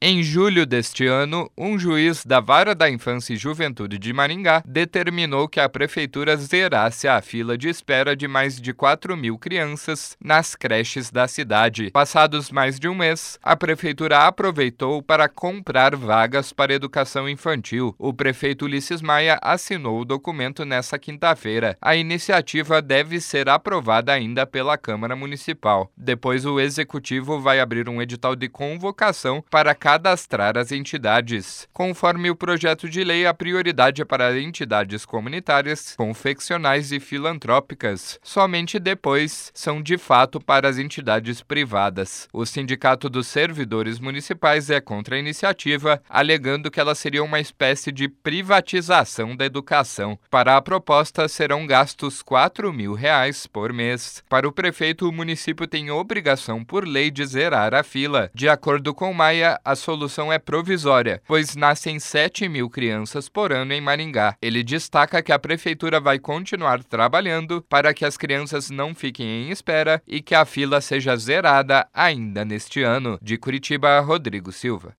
Em julho deste ano, um juiz da Vara da Infância e Juventude de Maringá determinou que a prefeitura zerasse a fila de espera de mais de 4.000 crianças nas creches da cidade. Passados mais de um mês, a prefeitura aproveitou para comprar vagas para educação infantil. O prefeito Ulisses Maia assinou o documento nesta quinta-feira. A iniciativa deve ser aprovada ainda pela Câmara Municipal. Depois, o executivo vai abrir um edital de convocação para cadastrar as entidades. Conforme o projeto de lei, a prioridade é para entidades comunitárias, confeccionais e filantrópicas. Somente depois são de fato para as entidades privadas. O Sindicato dos Servidores Municipais é contra a iniciativa, alegando que ela seria uma espécie de privatização da educação. Para a proposta, serão gastos R$ 4.000 por mês. Para o prefeito, o município tem obrigação por lei de zerar a fila. De acordo com Maia, a solução é provisória, pois nascem 7.000 crianças por ano em Maringá. Ele destaca que a prefeitura vai continuar trabalhando para que as crianças não fiquem em espera e que a fila seja zerada ainda neste ano. De Curitiba, Rodrigo Silva.